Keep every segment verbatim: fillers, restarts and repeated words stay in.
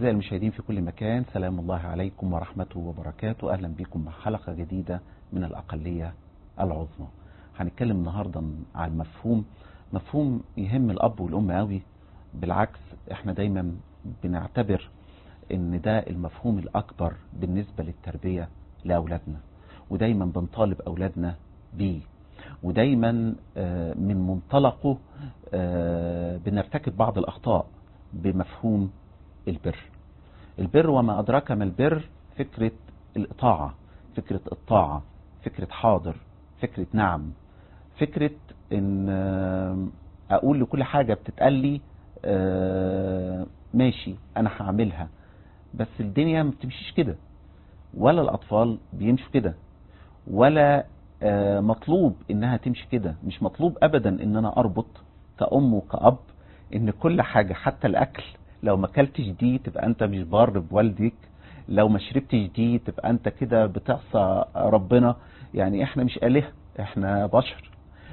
أعزائي المشاهدين في كل مكان، سلام الله عليكم ورحمته وبركاته. أهلا بكم مع حلقة جديدة من الأقلية العظمى. هنتكلم النهاردة عن مفهوم مفهوم يهم الأب والأم قوي. بالعكس احنا دايما بنعتبر ان ده المفهوم الأكبر بالنسبة للتربية لأولادنا، ودايما بنطالب أولادنا بيه، ودايما من منطلقه بنرتكب بعض الأخطاء بمفهوم البر. البر وما أدراك ما البر، فكرة الإطاعة، فكرة الطاعة، فكرة حاضر، فكرة نعم، فكرة ان اقول لكل حاجة بتتقال لي ماشي انا هعملها. بس الدنيا ما بتمشيش كده، ولا الاطفال بيمشوا كده، ولا مطلوب انها تمشي كده. مش مطلوب ابدا ان انا اربط كأم وكأب ان كل حاجة حتى الاكل لو ما اكلتش دي تبقى انت مش بار بوالدك، لو ما شربتش دي تبقى انت كده بتعصى ربنا. يعني احنا مش آلهة، احنا بشر.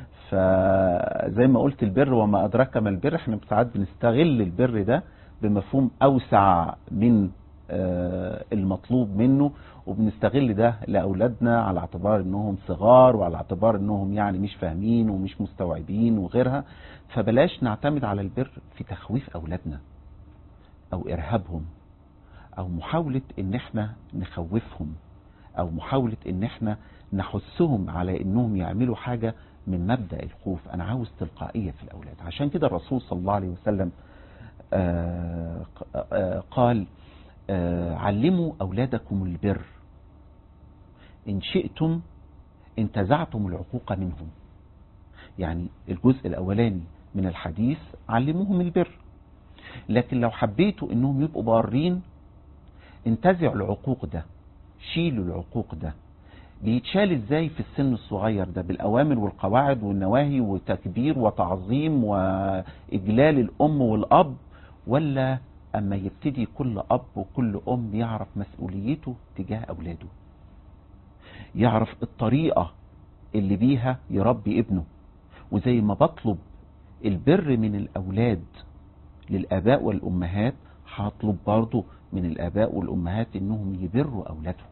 فزي ما قلت البر وما أدراك ما البر، احنا ساعات بنستغل البر ده بمفهوم أوسع من المطلوب منه، وبنستغل ده لأولادنا على اعتبار انهم صغار، وعلى اعتبار انهم يعني مش فاهمين ومش مستوعبين وغيرها. فبلاش نعتمد على البر في تخويف أولادنا أو إرهابهم، أو محاولة ان احنا نخوفهم، أو محاولة ان احنا نحثهم على انهم يعملوا حاجة من مبدأ الخوف. انا عاوز تلقائية في الاولاد. عشان كده الرسول صلى الله عليه وسلم آآ آآ قال آآ علموا اولادكم البر ان شئتم انتزعتم العقوق منهم. يعني الجزء الاولاني من الحديث علموهم البر، لكن لو حبيتوا انهم يبقوا بارين انتزعوا العقوق ده، شيلوا العقوق ده. بيتشال ازاي في السن الصغير ده؟ بالاوامر والقواعد والنواهي وتكبير وتعظيم واجلال الام والاب، ولا اما يبتدي كل اب وكل ام يعرف مسؤوليته تجاه اولاده، يعرف الطريقة اللي بيها يربي ابنه. وزي ما بطلب البر من الاولاد للاباء والامهات، هطلب برضو من الاباء والامهات انهم يبروا اولادهم.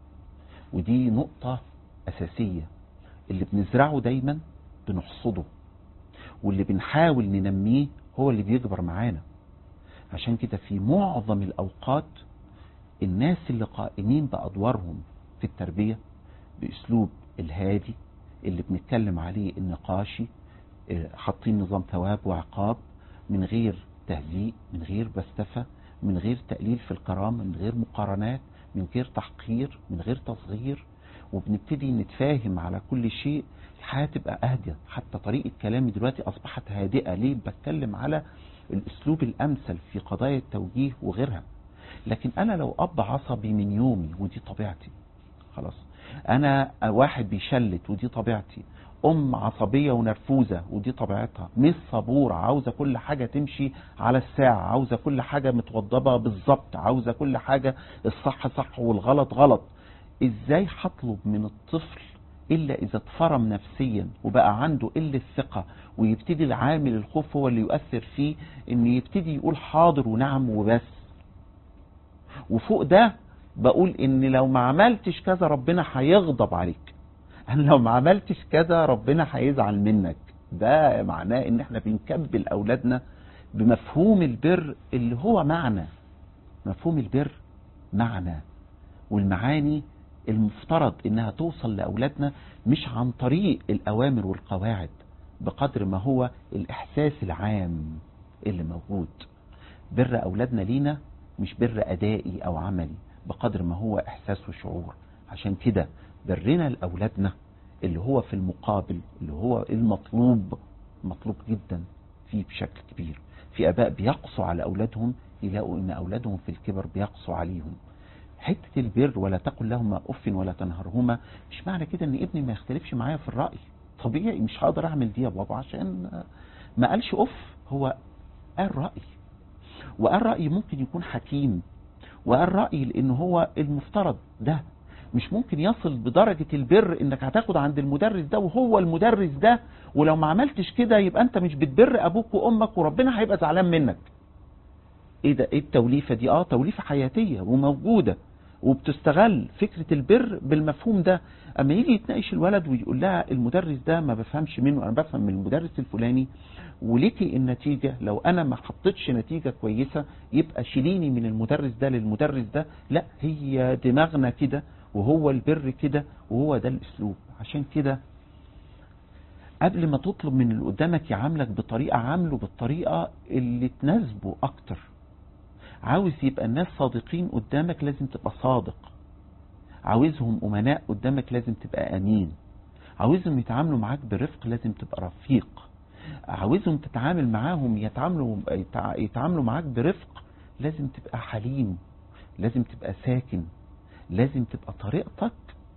ودي نقطة أساسية. اللي بنزرعه دايما بنحصده، واللي بنحاول ننميه هو اللي بيكبر معانا. عشان كده في معظم الأوقات الناس اللي قائمين بأدوارهم في التربية بأسلوب الهادي اللي بنتكلم عليه النقاشي، حاطين نظام ثواب وعقاب، من غير تهزيء، من غير بستفة، من غير تقليل في الكرامة، من غير مقارنات، من غير تحقير، من غير تصغير. وبنبتدي نتفاهم على كل شيء، الحياة تبقى أهدى. حتى طريقة كلامي دلوقتي أصبحت هادئة. ليه؟ بتكلم على الأسلوب الأمثل في قضايا التوجيه وغيرها. لكن أنا لو أب عصبي من يومي ودي طبيعتي، خلاص. أنا واحد بيشلت ودي طبيعتي. أم عصبية ونرفوزة ودي طبيعتها. مش صبورة، عاوزة كل حاجة تمشي على الساعة، عاوزة كل حاجة متوضبة بالظبط، عاوزة كل حاجة الصح صح والغلط غلط. ازاي هطلب من الطفل الا اذا اتفرم نفسيا وبقى عنده قلة ثقة، ويبتدي العامل الخوف هو اللي يؤثر فيه، ان يبتدي يقول حاضر ونعم وبس. وفوق ده بقول ان لو ما عملتش كذا ربنا هيغضب عليك، انا لو ما عملتش كذا ربنا هيزعل منك. ده معناه ان احنا بنكبل اولادنا بمفهوم البر اللي هو معنى. مفهوم البر معنى، والمعاني المفترض انها توصل لاولادنا مش عن طريق الاوامر والقواعد، بقدر ما هو الاحساس العام اللي موجود. بر اولادنا لينا مش بر ادائي او عملي، بقدر ما هو احساس وشعور. عشان كده برنا لاولادنا اللي هو في المقابل، اللي هو المطلوب، مطلوب جدا فيه بشكل كبير. في اباء بيقسوا على اولادهم، يلاقوا ان اولادهم في الكبر بيقسوا عليهم. حتة البر ولا تقل لهما اف ولا تنهرهما، مش معنى كده ان ابني ما يختلفش معايا في الرأي. طبيعي مش هقدر اعمل دي يا بابا عشان ما قالش اف، هو قال رأي، وقال رأي ممكن يكون حكيم، وقال رأي لان هو المفترض ده. مش ممكن يصل بدرجة البر انك هتاخد عند المدرس ده وهو المدرس ده، ولو ما عملتش كده يبقى انت مش بتبر ابوك وامك وربنا هيبقى زعلان منك. ايه ده؟ ايه التوليفة دي؟ اه توليفة حياتية وموجودة وبتستغل فكرة البر بالمفهوم ده. اما يجي يتناقش الولد ويقول لها المدرس ده ما بفهمش منه، انا بفهم من المدرس الفلاني، وليكي النتيجة لو انا ما حطيتش نتيجة كويسة يبقى شيليني من المدرس ده للمدرس ده. لا، هي دماغنا كده وهو البر كده وهو ده الاسلوب. عشان كده قبل ما تطلب من اللي قدامك يعاملك بطريقة، عامله بالطريقة اللي تناسبه اكتر. عاوز يبقى الناس صادقين قدامك لازم تبقى صادق. عاوزهم امناء قدامك لازم تبقى امين. عاوزهم يتعاملوا معاك برفق لازم تبقى رفيق. عاوزهم تتعامل معاهم يتعاملوا يتعاملوا معاك برفق لازم تبقى حليم، لازم تبقى ساكن، لازم تبقى طريقتك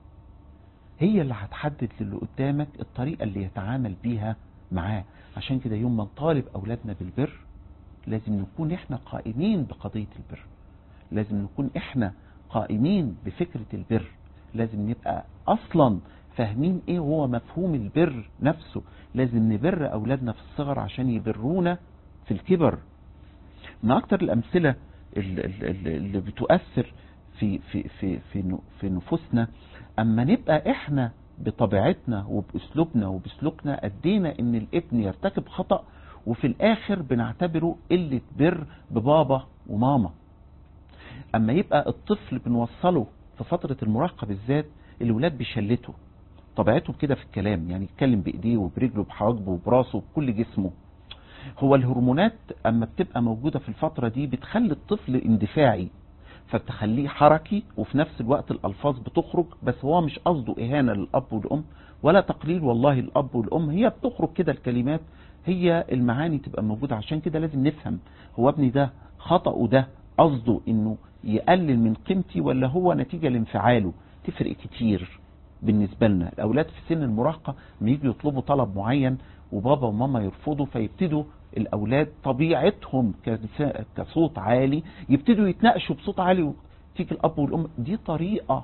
هي اللي هتحدد للي قدامك الطريقة اللي يتعامل بيها معاه. عشان كده يوم ما نطالب أولادنا بالبر لازم نكون احنا قائمين بقضية البر، لازم نكون احنا قائمين بفكرة البر، لازم نبقى أصلا فاهمين ايه هو مفهوم البر نفسه. لازم نبر أولادنا في الصغر عشان يبرونا في الكبر. من أكتر الأمثلة اللي بتؤثر في في في في في نفوسنا اما نبقى احنا بطبيعتنا وباسلوبنا وبسلوكنا ادينا ان الابن يرتكب خطأ وفي الاخر بنعتبره قلة بر ببابا وماما. اما يبقى الطفل بنوصله في فترة المراهقة بالذات الولاد بيشلته طبيعتهم كده في الكلام، يعني يتكلم بايديه وبرجله بحواجبه وبراسه وبكل جسمه. هو الهرمونات اما بتبقى موجودة في الفترة دي بتخلي الطفل اندفاعي، فبتخليه حركي، وفي نفس الوقت الألفاظ بتخرج بس هو مش قصده إهانة للأب والأم ولا تقليل والله الأب والأم، هي بتخرج كده الكلمات، هي المعاني تبقى موجودة. عشان كده لازم نفهم هو ابني ده خطأه ده قصده إنه يقلل من قيمتي ولا هو نتيجة لانفعاله. تفرق كتير بالنسبة لنا. الأولاد في سن المراهقة لما يجوا يطلبوا طلب معين وبابا وماما يرفضوا فيبتدوا الأولاد طبيعتهم كصوت عالي يبتدوا يتناقشوا بصوت عالي، وتيجي الأب والأم دي طريقة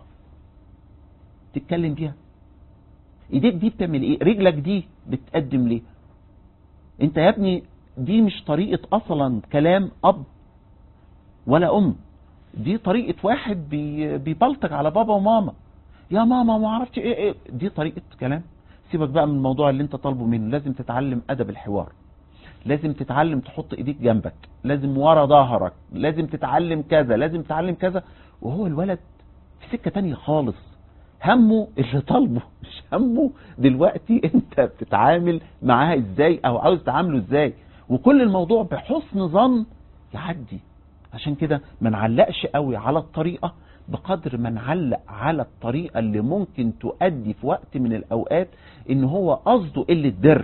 تتكلم بيها. ايديك دي بتعمل ايه؟ رجلك دي بتقدم ليه؟ انت يا ابني دي مش طريقة اصلا كلام اب ولا ام، دي طريقة واحد بي بيبلطج على بابا وماما. يا ماما ما عرفتش ايه ايه، دي طريقة كلام. سيبك بقى من الموضوع اللي انت طالبه منه. لازم تتعلم ادب الحوار، لازم تتعلم تحط ايديك جنبك، لازم ورا ظهرك، لازم تتعلم كذا، لازم تتعلم كذا. وهو الولد في سكة تانية خالص، همه اللي طالبه مش همه دلوقتي انت بتتعامل معاه ازاي او عاوز تعامله ازاي. وكل الموضوع بحسن ظن يعدي. عشان كده ما نعلقش قوي على الطريقة بقدر ما نعلق على الطريقة اللي ممكن تؤدي في وقت من الاوقات ان هو قصده قلة بر.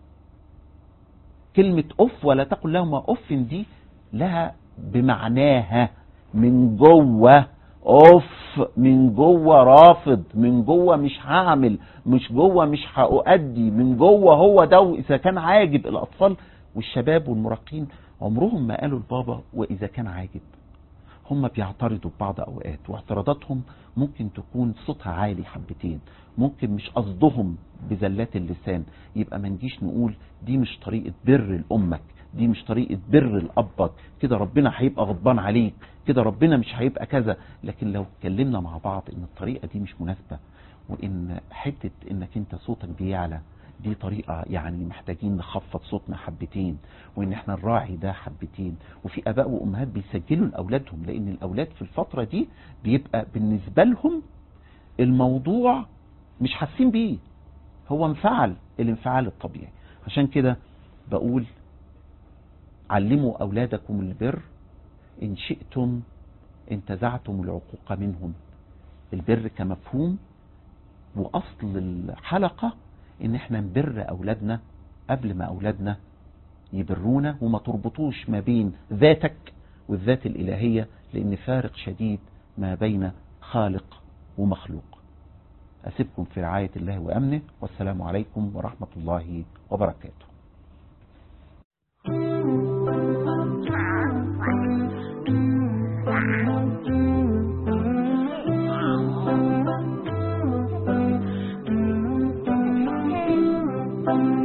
كلمة اف ولا تقل لهما اف دي لها بمعناها من جوه اوف، من جوه رافض، من جوه مش هعمل، مش جوه مش هأؤدي، من جوه هو ده. اذا كان عاجب الاطفال والشباب والمراهقين عمرهم ما قالوا لبابا واذا كان عاجب. هم بيعترضوا ببعض اوقات واعتراضاتهم ممكن تكون صوتها عالي حبتين، ممكن مش قصدهم بزلات اللسان. يبقى ما نجيش نقول دي مش طريقة بر لأمك، دي مش طريقة بر لأبك، كده ربنا هيبقى غضبان عليك، كده ربنا مش هيبقى كذا. لكن لو اتكلمنا مع بعض ان الطريقة دي مش مناسبة، وان حتة انك انت صوتك بيعلى دي طريقة يعني محتاجين نخفض صوتنا حبتين، وان احنا نراعي ده حبتين. وفي اباء وامهات بيسجلوا لاولادهم، لان الاولاد في الفترة دي بيبقى بالنسبة لهم الموضوع مش حاسين بيه، هو انفعل الانفعال الطبيعي. عشان كده بقول علموا اولادكم البر ان شئتم انتزعتم العقوق منهم. البر كمفهوم واصل الحلقة ان احنا نبر اولادنا قبل ما اولادنا يبرونا، وما تربطوش ما بين ذاتك والذات الالهية، لان فارق شديد ما بين خالق ومخلوق. أسيبكم في رعاية الله وأمنه، والسلام عليكم ورحمة الله وبركاته. Thank you.